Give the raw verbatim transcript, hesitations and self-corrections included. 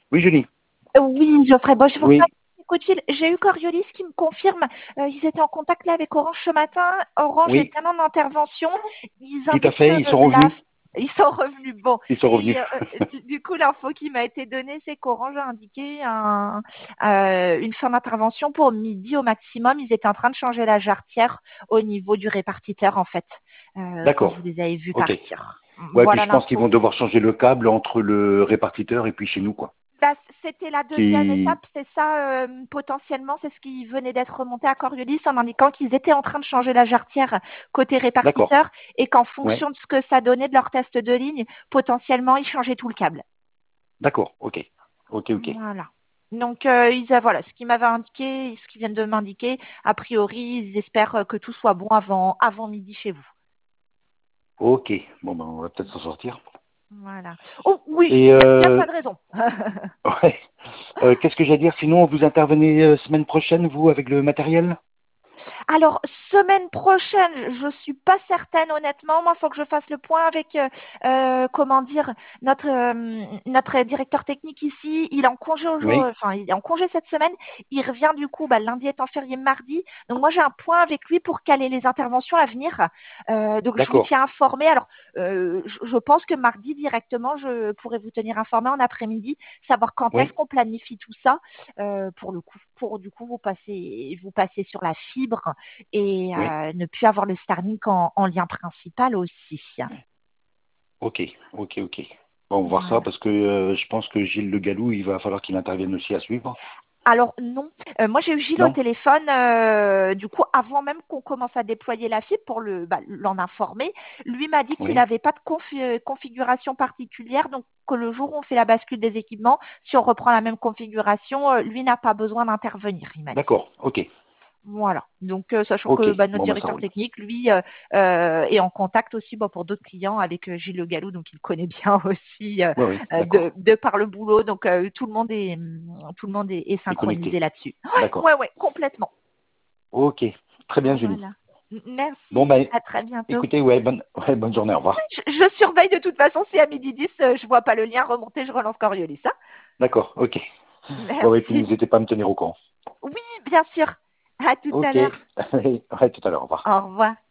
Oui, Julie. Euh, Oui, Geoffrey, bon, je vous repasse Oui, un coup de fil. J'ai eu Coriolis qui me confirme, euh, ils étaient en contact là avec Orange ce matin. Orange est oui, bien en intervention. Ils tout à indiquent que fait. Ils sont la... revenus. Ils sont revenus. Bon, Ils sont et revenus. euh, du du coup, l'info qui m'a été donnée, c'est qu'Orange a indiqué un, euh, une fin d'intervention pour midi au maximum. Ils étaient en train de changer la jarretière au niveau du répartiteur, en fait, euh, quand vous D'accord. les avez vus Ok. partir. Ouais, puis Voilà je pense qu'ils l'info. vont devoir changer le câble entre le répartiteur et puis chez nous, quoi. Bah, c'était la deuxième étape, Qui... c'est ça, euh, potentiellement, c'est ce qui venait d'être remonté à Coriolis en indiquant qu'ils étaient en train de changer la jarretière côté D'accord. répartiteur et qu'en Ouais. fonction de ce que ça donnait de leur test de ligne, potentiellement, ils changeaient tout le câble. D'accord. Ok. Ok, ok. Voilà. Donc, euh, ils, a- voilà, ce qu'ils m'avaient indiqué, ce qu'ils viennent de m'indiquer, a priori, ils espèrent euh, que tout soit bon avant, avant midi chez vous. Ok. Bon, ben, on va peut-être s'en sortir. Voilà. Oh oui, Et il n'y a, y a euh, pas de raison. ouais. Euh, qu'est-ce que j'allais dire? Sinon, vous intervenez euh, semaine prochaine, vous, avec le matériel? Alors, semaine prochaine, je ne suis pas certaine, honnêtement. Moi, il faut que je fasse le point avec, euh, euh, comment dire, notre, euh, notre directeur technique ici. Il est en congé aujourd'hui, Oui. enfin, il est en congé cette semaine. Il revient du coup, bah, lundi étant férié, mardi. Donc, moi, j'ai un point avec lui pour caler les interventions à venir. Euh, donc, je vous D'accord. tiens informé. Alors, euh, je, je pense que mardi, directement, je pourrais vous tenir informé en après-midi, savoir quand est-ce Oui. qu'on planifie tout ça, euh, pour le coup, pour du coup, vous passer, vous passer sur la fibre et Oui. euh, ne plus avoir le Starlink en, en lien principal aussi. Ok. Ok, ok. Bon, on va voir ça Voilà. parce que euh, je pense que Gilles Le Gallou, il va falloir qu'il intervienne aussi à suivre. Alors non, Euh, moi j'ai eu Gilles au Non? téléphone, euh, du coup avant même qu'on commence à déployer la fibre pour le, bah, l'en informer. Lui m'a dit qu'il Oui. n'avait pas de confi- euh, configuration particulière, donc que le jour où on fait la bascule des équipements, si on reprend la même configuration, euh, lui n'a pas besoin d'intervenir, il m'a dit. D'accord. Ok. Voilà. Donc, euh, sachant Ok. que bah, notre Bon, ben, ça directeur roule. technique, lui, euh, euh, est en contact aussi bah, pour d'autres clients avec euh, Gilles Le Gallou, donc il connaît bien aussi euh, Oui, oui. euh, de, D'accord. de par le boulot. Donc, euh, tout le monde est, hum, tout le monde est, est Il est synchronisé connecté. là-dessus. Ouais, D'accord. ouais, ouais, complètement. Ok. Très bien, Julie. Voilà. M- Bon, Merci. ben, À très bientôt. écoutez, ouais, bonne, ouais, bonne journée. Au revoir. Je, je surveille de toute façon si à midi dix, euh, je vois pas le lien remonter, je relance Coriolis. Hein. D'accord. Ok. Bon, et puis Merci. n'hésitez pas à me tenir au courant. Oui, bien sûr. À tout à Ok. l'heure. Ouais, tout à l'heure. Au revoir. Au revoir.